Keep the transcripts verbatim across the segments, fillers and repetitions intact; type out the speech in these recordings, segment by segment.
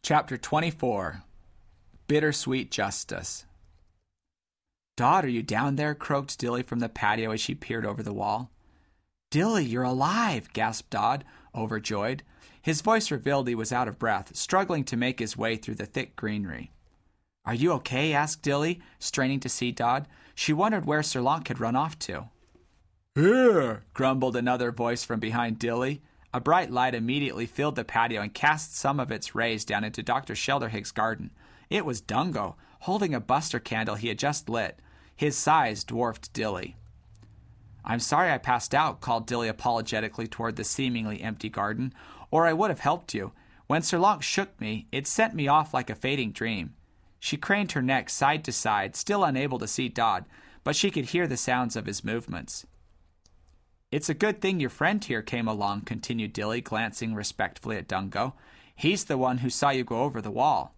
Chapter twenty-four. Bittersweet Justice. "Dot, are you down there?" croaked Dilly from the patio as she peered over the wall. "Dilly, you're alive!" gasped Dot, overjoyed. His voice revealed he was out of breath, struggling to make his way through the thick greenery. "Are you okay?" asked Dilly, straining to see Dot. She wondered where Sir Lonk had run off to. "Here!" grumbled another voice from behind Dilly. A bright light immediately filled the patio and cast some of its rays down into Doctor Shelderhig's garden. It was Dungo, holding a buster candle he had just lit. His size dwarfed Dilly. "I'm sorry I passed out," called Dilly apologetically toward the seemingly empty garden, "or I would have helped you. When Sir Lonk shook me, it sent me off like a fading dream." She craned her neck side to side, still unable to see Dot, but she could hear the sounds of his movements. "It's a good thing your friend here came along," continued Dilly, glancing respectfully at Dungo. "He's the one who saw you go over the wall."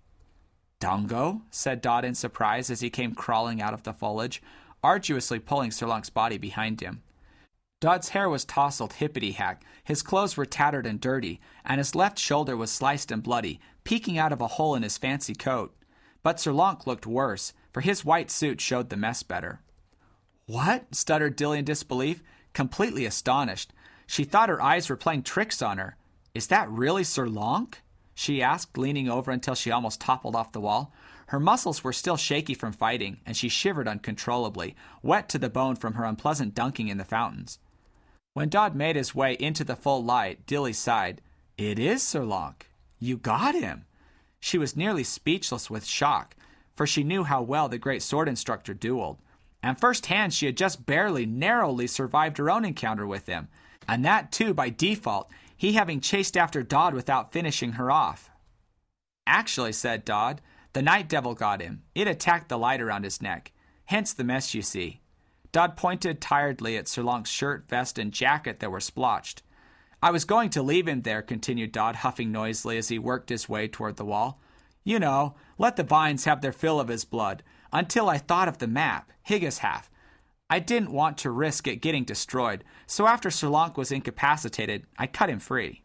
"Dungo?" said Dot in surprise as he came crawling out of the foliage, arduously pulling Sir Lonk's body behind him. Dot's hair was tousled hippity-hack, his clothes were tattered and dirty, and his left shoulder was sliced and bloody, peeking out of a hole in his fancy coat. But Sir Lonk looked worse, for his white suit showed the mess better. "What?" stuttered Dilly in disbelief, completely astonished. She thought her eyes were playing tricks on her. "Is that really Sir Lonk?" she asked, leaning over until she almost toppled off the wall. Her muscles were still shaky from fighting, and she shivered uncontrollably, wet to the bone from her unpleasant dunking in the fountains. When Dot made his way into the full light, Dilly sighed. "It is Sir Lonk. You got him." She was nearly speechless with shock, for she knew how well the great sword instructor dueled. And firsthand she had just barely, narrowly survived her own encounter with him, and that too by default, he having chased after Dot without finishing her off. "Actually," said Dot, "the Night Devil got him. It attacked the light around his neck. Hence the mess you see." Dot pointed tiredly at Sir Lonk's shirt, vest, and jacket that were splotched. "I was going to leave him there," continued Dot, huffing noisily as he worked his way toward the wall. "You know, let the vines have their fill of his blood, until I thought of the map, Higgis half. I didn't want to risk it getting destroyed, so after Sir Lonk was incapacitated, I cut him free."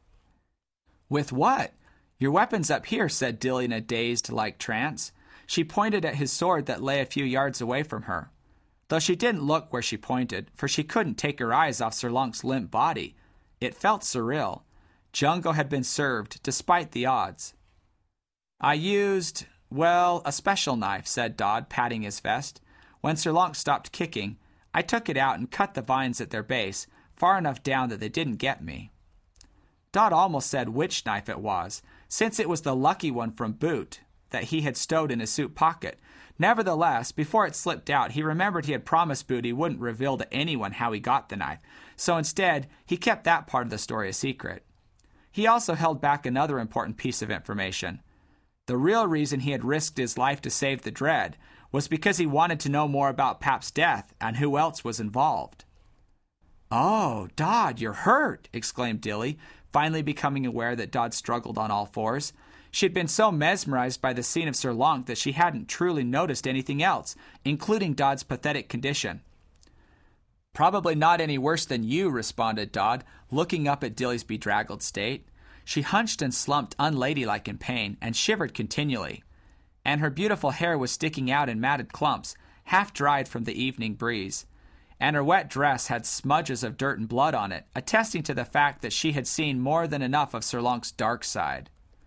"With what?" "Your weapon's up here," said Dilly in a dazed-like trance. She pointed at his sword that lay a few yards away from her. Though she didn't look where she pointed, for she couldn't take her eyes off Sir Lonk's limp body. It felt surreal. Jungo had been served, despite the odds. "I used, well, a special knife," said Dot, patting his vest. "When Sir Lonk stopped kicking, I took it out and cut the vines at their base, far enough down that they didn't get me." Dot almost said which knife it was, since it was the lucky one from Boot that he had stowed in his suit pocket. Nevertheless, before it slipped out, he remembered he had promised Boot he wouldn't reveal to anyone how he got the knife, so instead, he kept that part of the story a secret. He also held back another important piece of information. The real reason he had risked his life to save the Dread was because he wanted to know more about Pap's death and who else was involved. "Oh, Dot, you're hurt!" exclaimed Dilly, finally becoming aware that Dot struggled on all fours. She had been so mesmerized by the scene of Sir Lonk that she hadn't truly noticed anything else, including Dot's pathetic condition. "Probably not any worse than you," responded Dot, looking up at Dilly's bedraggled state. She hunched and slumped unladylike in pain, and shivered continually. And her beautiful hair was sticking out in matted clumps, half-dried from the evening breeze. And her wet dress had smudges of dirt and blood on it, attesting to the fact that she had seen more than enough of Sir Lonk's dark side.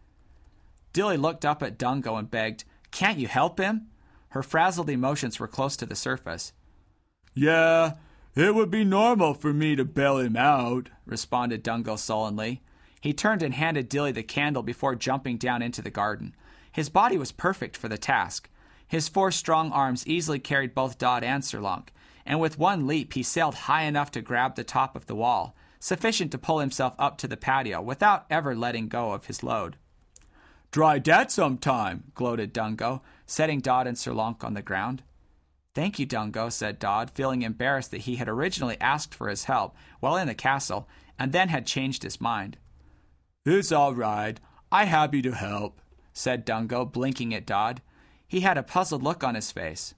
Dilly looked up at Dungo and begged, "Can't you help him?" Her frazzled emotions were close to the surface. "Yeah, it would be normal for me to bail him out," responded Dungo sullenly. He turned and handed Dilly the candle before jumping down into the garden. His body was perfect for the task. His four strong arms easily carried both Dot and Sir Lonk, and with one leap he sailed high enough to grab the top of the wall, sufficient to pull himself up to the patio without ever letting go of his load. "Try that sometime," gloated Dungo, setting Dot and Sir Lonk on the ground. "Thank you, Dungo," said Dot, feeling embarrassed that he had originally asked for his help while in the castle, and then had changed his mind. "It's all right. I happy to help," said Dungo, blinking at Dot. He had a puzzled look on his face.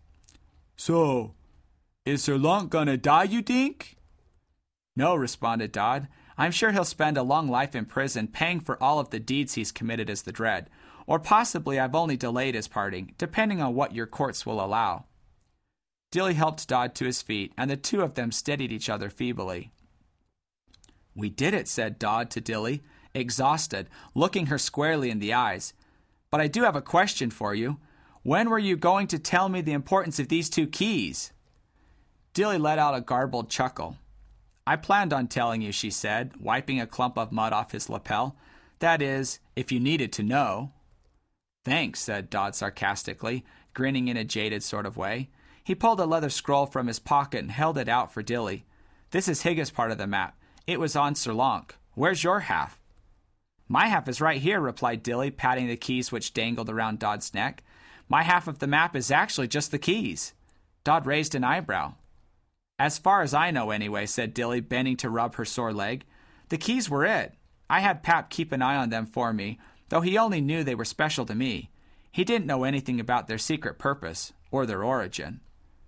"So, is Sir Lonk gonna die, you think?" "No," responded Dot. I'm sure he'll spend a long life in prison paying for all of the deeds he's committed as the Dread. Or possibly I've only delayed his parting, depending on what your courts will allow." Dilly helped Dodd to his feet, and the two of them steadied each other feebly. "We did it," said Dodd to Dilly, exhausted, looking her squarely in the eyes. "But I do have a question for you. When were you going to tell me the importance of these two keys?" Dilly let out a garbled chuckle. "I planned on telling you," she said, wiping a clump of mud off his lapel. "That is, if you needed to know." "Thanks," said Dodd sarcastically, grinning in a jaded sort of way. He pulled a leather scroll from his pocket and held it out for Dilly. "This is Higgis' part of the map. It was on Sir Lonk. Where's your half?" "My half is right here," replied Dilly, patting the keys which dangled around Dodd's neck. "My half of the map is actually just the keys." Dodd raised an eyebrow. "As far as I know, anyway," said Dilly, bending to rub her sore leg. "The keys were it. I had Pap keep an eye on them for me, though he only knew they were special to me. He didn't know anything about their secret purpose, or their origin."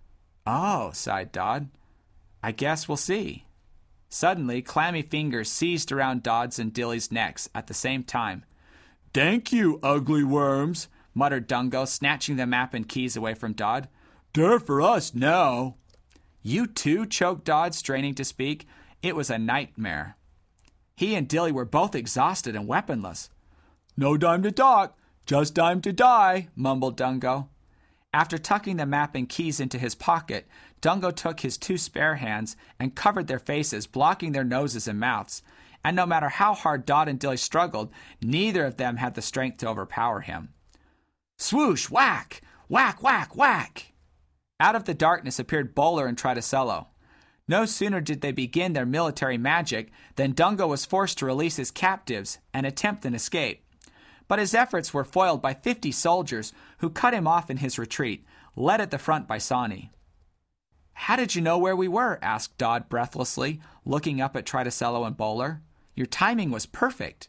"Oh," sighed Dodd. "I guess we'll see." Suddenly, clammy fingers seized around Dodd's and Dilly's necks at the same time. "Thank you, ugly worms," muttered Dungo, snatching the map and keys away from Dodd. "They're for us now." "You too?" choked Dodd, straining to speak. It was a nightmare. He and Dilly were both exhausted and weaponless. "No time to talk, just time to die," mumbled Dungo. After tucking the map and keys into his pocket, Dungo took his two spare hands and covered their faces, blocking their noses and mouths. And no matter how hard Dodd and Dilly struggled, neither of them had the strength to overpower him. Swoosh! Whack! Whack, whack, whack! Out of the darkness appeared Bowler and Tridacello. No sooner did they begin their military magic than Dungo was forced to release his captives and attempt an escape. But his efforts were foiled by fifty soldiers who cut him off in his retreat, led at the front by Sawney. "How did you know where we were?" asked Dodd breathlessly, looking up at Tridacello and Bowler. "Your timing was perfect."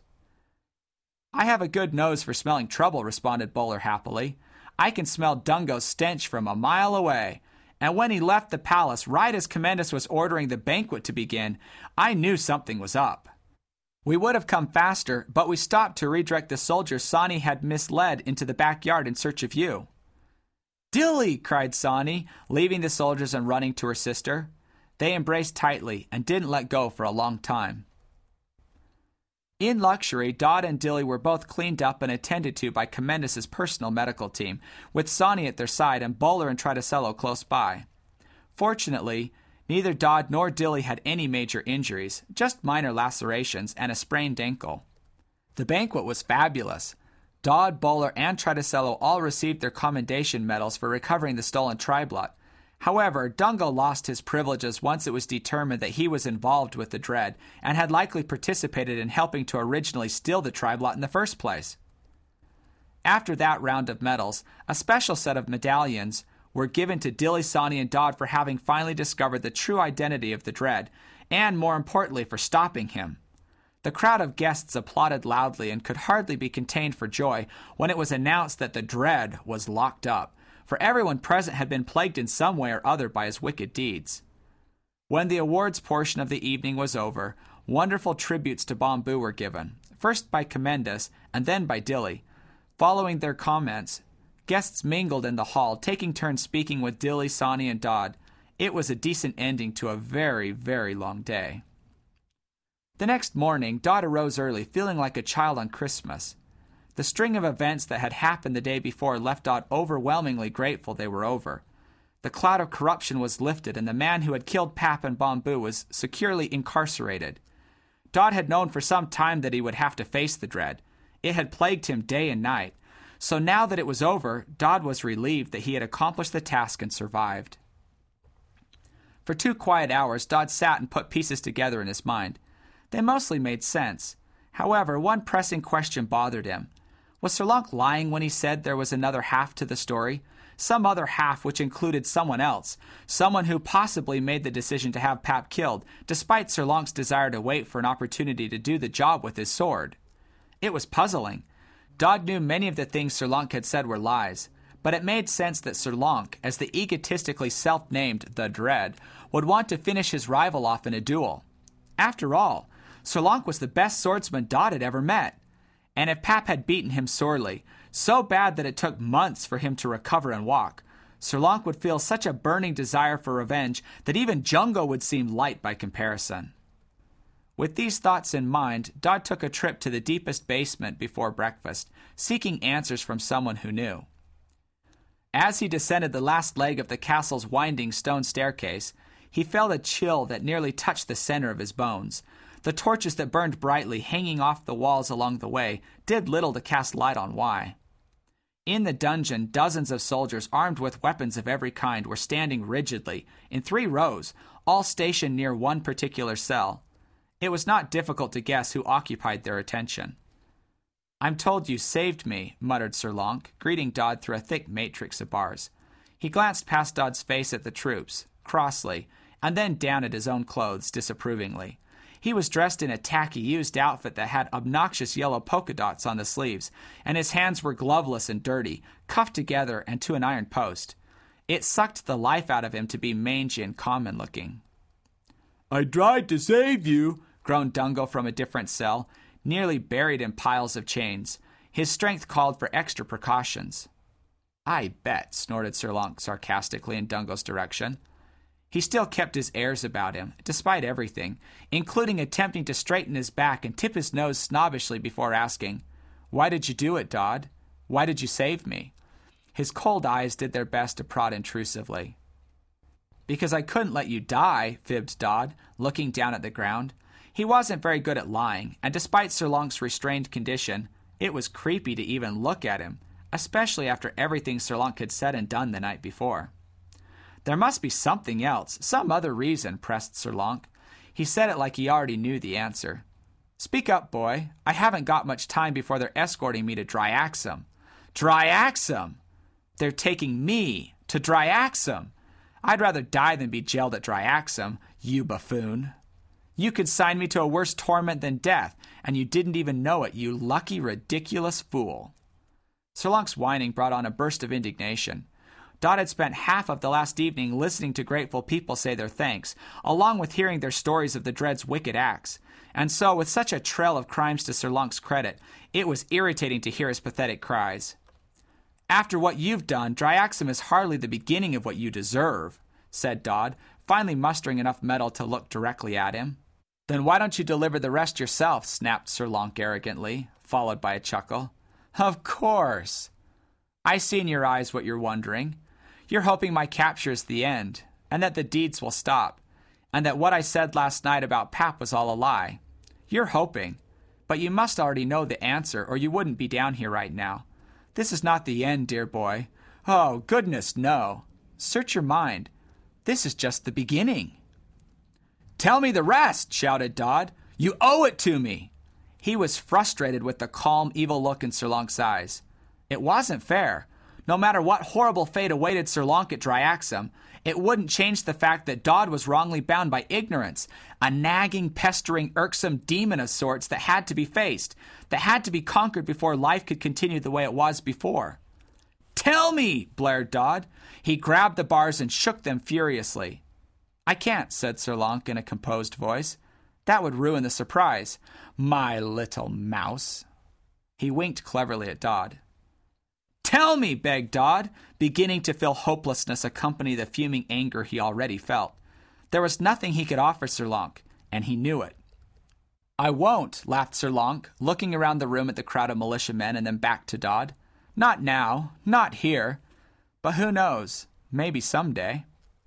"I have a good nose for smelling trouble," responded Bowler happily. "I can smell Dungo's stench from a mile away. And when he left the palace right as Commendus was ordering the banquet to begin, I knew something was up. We would have come faster, but we stopped to redirect the soldiers Sawney had misled into the backyard in search of you." "Dilly!" cried Sawney, leaving the soldiers and running to her sister. They embraced tightly and didn't let go for a long time. In luxury, Dodd and Dilly were both cleaned up and attended to by Commendus's personal medical team, with Sawney at their side and Bowler and Tridacello close by. Fortunately, neither Dodd nor Dilly had any major injuries, just minor lacerations and a sprained ankle. The banquet was fabulous. Dodd, Bowler, and Tridacello all received their commendation medals for recovering the stolen Triblot. However, Dungo lost his privileges once it was determined that he was involved with the Dread and had likely participated in helping to originally steal the Triblot in the first place. After that round of medals, a special set of medallions were given to Dilly, Sawney, and Dodd for having finally discovered the true identity of the Dread, and more importantly, for stopping him. The crowd of guests applauded loudly and could hardly be contained for joy when it was announced that the Dread was locked up, for everyone present had been plagued in some way or other by his wicked deeds. When the awards portion of the evening was over, wonderful tributes to Bombu were given, first by Commendus and then by Dilly. Following their comments, guests mingled in the hall, taking turns speaking with Dilly, Sawney, and Dodd. It was a decent ending to a very, very long day. The next morning, Dodd arose early, feeling like a child on Christmas. The string of events that had happened the day before left Dodd overwhelmingly grateful they were over. The cloud of corruption was lifted, and the man who had killed Pap and Bombu was securely incarcerated. Dodd had known for some time that he would have to face the Dread. It had plagued him day and night. So now that it was over, Dodd was relieved that he had accomplished the task and survived. For two quiet hours, Dodd sat and put pieces together in his mind. They mostly made sense. However, one pressing question bothered him. Was Sir Lonk lying when he said there was another half to the story? Some other half which included someone else, someone who possibly made the decision to have Pap killed, despite Sir Lonk's desire to wait for an opportunity to do the job with his sword. It was puzzling. Dodd knew many of the things Sir Lonk had said were lies, but it made sense that Sir Lonk, as the egotistically self-named The Dread, would want to finish his rival off in a duel. After all, Sirlank was the best swordsman Dod had ever met. And if Pap had beaten him sorely, so bad that it took months for him to recover and walk, Sirlank would feel such a burning desire for revenge that even Jungo would seem light by comparison. With these thoughts in mind, Dod took a trip to the deepest basement before breakfast, seeking answers from someone who knew. As he descended the last leg of the castle's winding stone staircase, he felt a chill that nearly touched the center of his bones. The torches that burned brightly hanging off the walls along the way did little to cast light on why. In the dungeon, dozens of soldiers armed with weapons of every kind were standing rigidly, in three rows, all stationed near one particular cell. It was not difficult to guess who occupied their attention. "I'm told you saved me," muttered Sirlank, greeting Dod through a thick matrix of bars. He glanced past Dod's face at the troops, crossly, and then down at his own clothes, disapprovingly. He was dressed in a tacky, used outfit that had obnoxious yellow polka dots on the sleeves, and his hands were gloveless and dirty, cuffed together and to an iron post. It sucked the life out of him to be mangy and common-looking. "I tried to save you," groaned Dungo from a different cell, nearly buried in piles of chains. His strength called for extra precautions. "I bet," snorted Sirlank sarcastically in Dungo's direction. He still kept his airs about him, despite everything, including attempting to straighten his back and tip his nose snobbishly before asking, "Why did you do it, Dod? Why did you save me?" His cold eyes did their best to prod intrusively. "Because I couldn't let you die," fibbed Dod, looking down at the ground. He wasn't very good at lying, and despite Sirlank's restrained condition, it was creepy to even look at him, especially after everything Sirlank had said and done the night before. "There must be something else, some other reason," pressed Sirlank. He said it like he already knew the answer. "Speak up, boy. I haven't got much time before they're escorting me to Dryaxum." "Dryaxum! They're taking me to Dryaxum! I'd rather die than be jailed at Dryaxum, you buffoon. You could sign me to a worse torment than death, and you didn't even know it, you lucky, ridiculous fool." Sirlank's whining brought on a burst of indignation. Dod had spent half of the last evening listening to grateful people say their thanks, along with hearing their stories of the Dread's wicked acts. And so, with such a trail of crimes to Sirlank's credit, it was irritating to hear his pathetic cries. "After what you've done, Dryaxum is hardly the beginning of what you deserve," said Dod, finally mustering enough mettle to look directly at him. "Then why don't you deliver the rest yourself?" snapped Sirlank arrogantly, followed by a chuckle. "Of course. I see in your eyes what you're wondering. You're hoping my capture is the end, and that the deeds will stop, and that what I said last night about Pap was all a lie. You're hoping, but you must already know the answer, or you wouldn't be down here right now. This is not the end, dear boy. Oh, goodness, no. Search your mind. This is just the beginning." "Tell me the rest," shouted Dod. "You owe it to me." He was frustrated with the calm, evil look in Sirlank's eyes. It wasn't fair. No matter what horrible fate awaited Sirlank at Dryaxum, it wouldn't change the fact that Dod was wrongly bound by ignorance, a nagging, pestering, irksome demon of sorts that had to be faced, that had to be conquered before life could continue the way it was before. "Tell me!" blared Dod. He grabbed the bars and shook them furiously. "I can't," said Sirlank in a composed voice. "That would ruin the surprise. My little mouse." He winked cleverly at Dod. "Tell me," begged Dod, beginning to feel hopelessness accompany the fuming anger he already felt. There was nothing he could offer Sirlank, and he knew it. "I won't," laughed Sirlank, looking around the room at the crowd of militiamen and then back to Dod. "Not now, not here. But who knows? Maybe someday."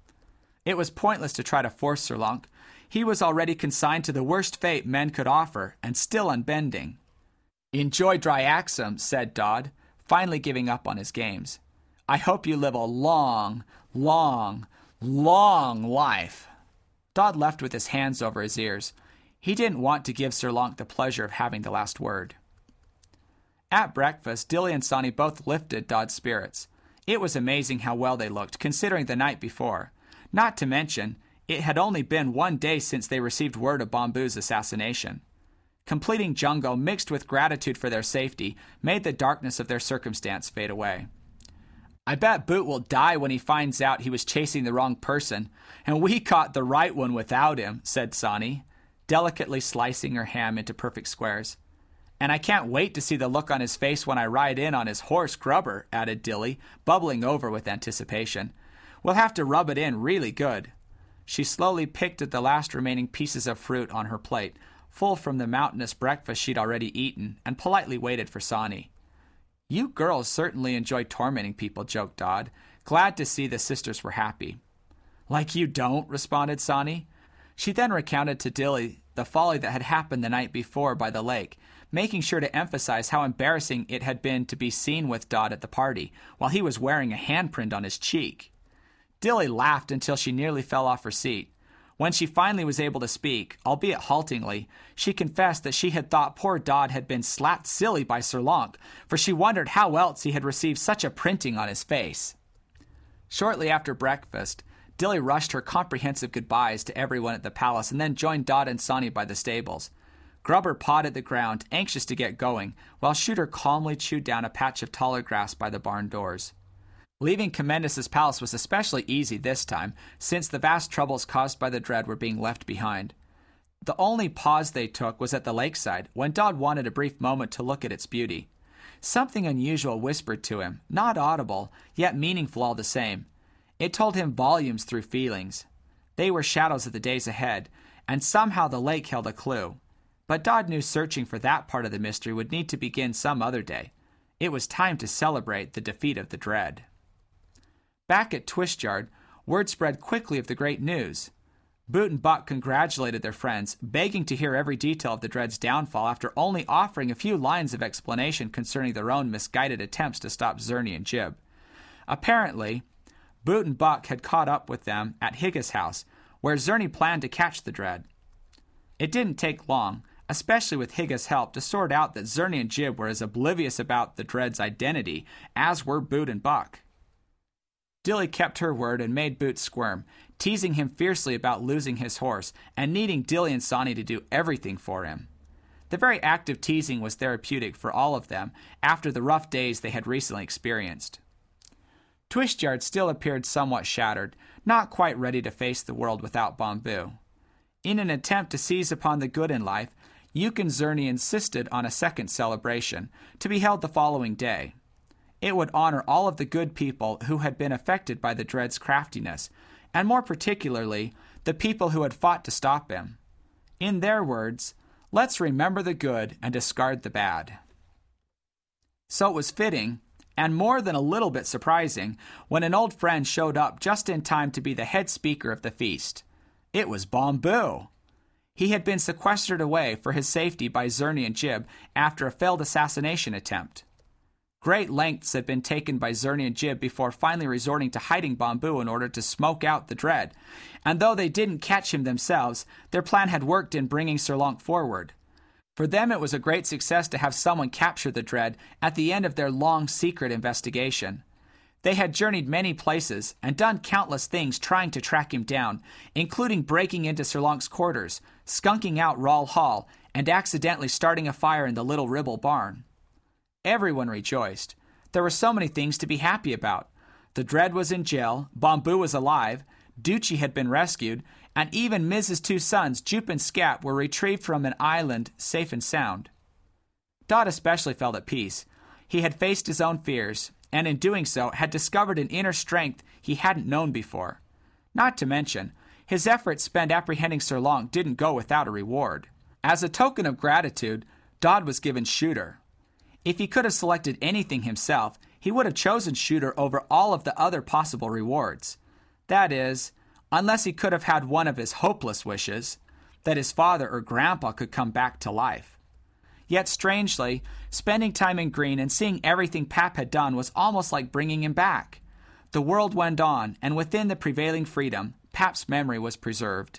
It was pointless to try to force Sirlank. He was already consigned to the worst fate men could offer, and still unbending. "Enjoy Dryaxum," said Dod, finally giving up on his games. "I hope you live a long, long, long life." Dod left with his hands over his ears. He didn't want to give Sirlank the pleasure of having the last word. At breakfast, Dilly and Sonny both lifted Dod's spirits. It was amazing how well they looked, considering the night before. Not to mention, it had only been one day since they received word of Bombu's assassination. Completing Jungo, mixed with gratitude for their safety, made the darkness of their circumstance fade away. "I bet Boot will die when he finds out he was chasing the wrong person, and we caught the right one without him," said Sonny. delicately slicing her ham into perfect squares. "And I can't wait to see the look on his face when I ride in on his horse, Grubber," added Dilly, bubbling over with anticipation. "We'll have to rub it in really good." She slowly picked at the last remaining pieces of fruit on her plate, full from the mountainous breakfast she'd already eaten, and politely waited for Sonny. "You girls certainly enjoy tormenting people," joked Dod, glad to see the sisters were happy. "Like you don't," responded Sonny. She then recounted to Dilly the folly that had happened the night before by the lake, making sure to emphasize how embarrassing it had been to be seen with Dod at the party, while he was wearing a handprint on his cheek. Dilly laughed until she nearly fell off her seat. When she finally was able to speak, albeit haltingly, she confessed that she had thought poor Dod had been slapped silly by Sir Lonk, for she wondered how else he had received such a printing on his face. Shortly after breakfast, Dilly rushed her comprehensive goodbyes to everyone at the palace and then joined Dod and Sonny by the stables. Grubber pawed at the ground, anxious to get going, while Shooter calmly chewed down a patch of taller grass by the barn doors. Leaving Commendus's palace was especially easy this time, since the vast troubles caused by the dread were being left behind. The only pause they took was at the lakeside, when Dod wanted a brief moment to look at its beauty. Something unusual whispered to him, not audible, yet meaningful all the same. It told him volumes through feelings. They were shadows of the days ahead, and somehow the lake held a clue. But Dod knew searching for that part of the mystery would need to begin some other day. It was time to celebrate the defeat of the dread. Back at Twistyard, word spread quickly of the great news. Boot and Buck congratulated their friends, begging to hear every detail of the dread's downfall after only offering a few lines of explanation concerning their own misguided attempts to stop Zerny and Jib. Apparently, Boot and Buck had caught up with them at Higgis' house, where Zerny planned to catch the dread. It didn't take long, especially with Higgis' help, to sort out that Zerny and Jib were as oblivious about the dread's identity as were Boot and Buck. Dilly kept her word and made Boot squirm, teasing him fiercely about losing his horse and needing Dilly and Sonny to do everything for him. The very act of teasing was therapeutic for all of them after the rough days they had recently experienced. Twistyard still appeared somewhat shattered, not quite ready to face the world without Bomboo. In an attempt to seize upon the good in life, Uke and Zerny insisted on a second celebration, to be held the following day. It would honor all of the good people who had been affected by the dread's craftiness, and more particularly, the people who had fought to stop him. In their words, "Let's remember the good and discard the bad." So it was fitting, and more than a little bit surprising, when an old friend showed up just in time to be the head speaker of the feast. It was Bomboo. He had been sequestered away for his safety by Zerny and Jib after a failed assassination attempt. Great lengths had been taken by Zerny and Jib before finally resorting to hiding Bomboo in order to smoke out the dread, and though they didn't catch him themselves, their plan had worked in bringing Sir Lonk forward. For them it was a great success to have someone capture the dread at the end of their long secret investigation. They had journeyed many places and done countless things trying to track him down, including breaking into Sir Lonk's quarters, skunking out Rall Hall, and accidentally starting a fire in the Little Ribble barn. Everyone rejoiced. There were so many things to be happy about. The dread was in jail, Bomboo was alive, Duchy had been rescued, and even Miz's two sons, Jupe and Scap, were retrieved from an island safe and sound. Dot especially felt at peace. He had faced his own fears, and in doing so had discovered an inner strength he hadn't known before. Not to mention, his efforts spent apprehending Sir Lonk didn't go without a reward. As a token of gratitude, Dod was given Shooter. If he could have selected anything himself, he would have chosen Shooter over all of the other possible rewards. That is, unless he could have had one of his hopeless wishes, that his father or grandpa could come back to life. Yet strangely, spending time in Green and seeing everything Pap had done was almost like bringing him back. The world went on, and within the prevailing freedom, Pap's memory was preserved.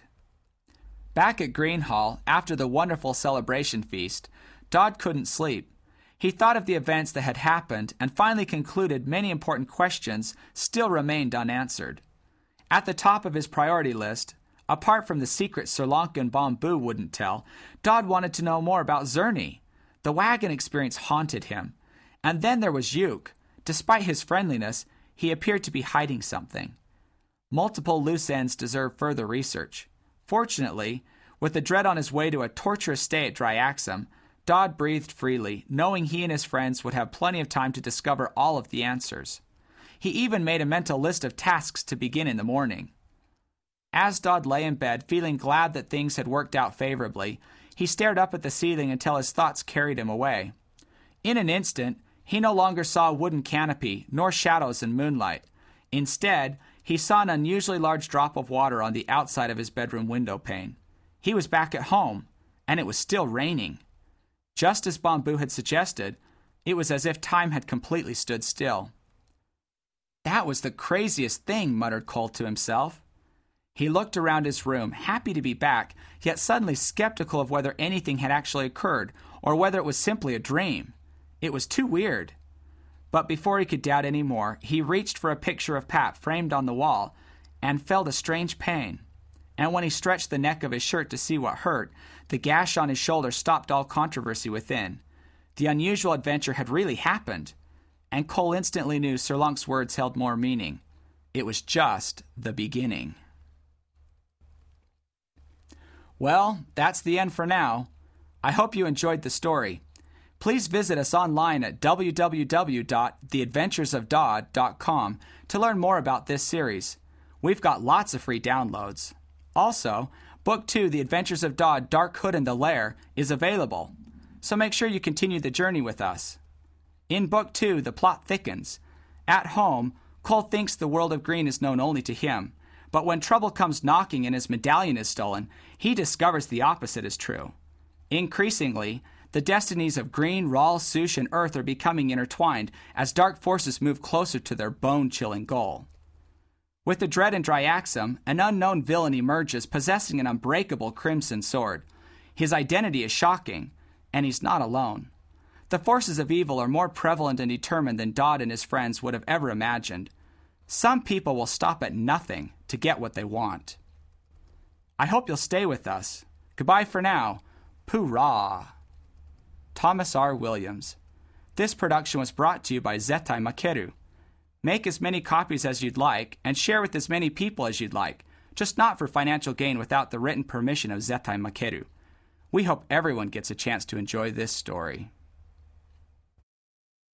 Back at Green Hall, after the wonderful celebration feast, Dod couldn't sleep. He thought of the events that had happened and finally concluded many important questions still remained unanswered. At the top of his priority list, apart from the secret Sir Lonk and Bomboo wouldn't tell, Dod wanted to know more about Zerny. The wagon experience haunted him. And then there was Uke. Despite his friendliness, he appeared to be hiding something. Multiple loose ends deserve further research. Fortunately, With the dread on his way to a torturous stay at Dryachsum, Dodd breathed freely, knowing he and his friends would have plenty of time to discover all of the answers. He even made a mental list of tasks to begin in the morning. As Dodd lay in bed, feeling glad that things had worked out favorably, he stared up at the ceiling until his thoughts carried him away. In an instant, he no longer saw a wooden canopy, nor shadows and moonlight. Instead, he saw an unusually large drop of water on the outside of his bedroom window pane. He was back at home, and it was still raining. Just as Bambu had suggested, it was as if time had completely stood still. That was the craziest thing, muttered Cole to himself. He looked around his room, happy to be back, yet suddenly skeptical of whether anything had actually occurred, or whether it was simply a dream. It was too weird. But before he could doubt any more, he reached for a picture of Pap framed on the wall, and felt a strange pain. And when he stretched the neck of his shirt to see what hurt, the gash on his shoulder stopped all controversy within. The unusual adventure had really happened, and Cole instantly knew Sir Lunk's words held more meaning. It was just the beginning. Well, that's the end for now. I hope you enjoyed the story. Please visit us online at w w w dot the adventures of dodd dot com to learn more about this series. We've got lots of free downloads. Also, Book two, The Adventures of Dodd, Dark Hood and the Lair, is available, so make sure you continue the journey with us. In Book two, the plot thickens. At home, Cole thinks the world of green is known only to him, but when trouble comes knocking and his medallion is stolen, he discovers the opposite is true. Increasingly, the destinies of Green, Rahl, Sush, and Earth are becoming intertwined as dark forces move closer to their bone-chilling goal. With the dread in Dryachsum, an unknown villain emerges possessing an unbreakable crimson sword. His identity is shocking, and he's not alone. The forces of evil are more prevalent and determined than Dodd and his friends would have ever imagined. Some people will stop at nothing to get what they want. I hope you'll stay with us. Goodbye for now. Poorah. Thomas R. Williams. This production was brought to you by Zettai Makeru. Make as many copies as you'd like, and share with as many people as you'd like, just not for financial gain without the written permission of Zettai Makeru. We hope everyone gets a chance to enjoy this story.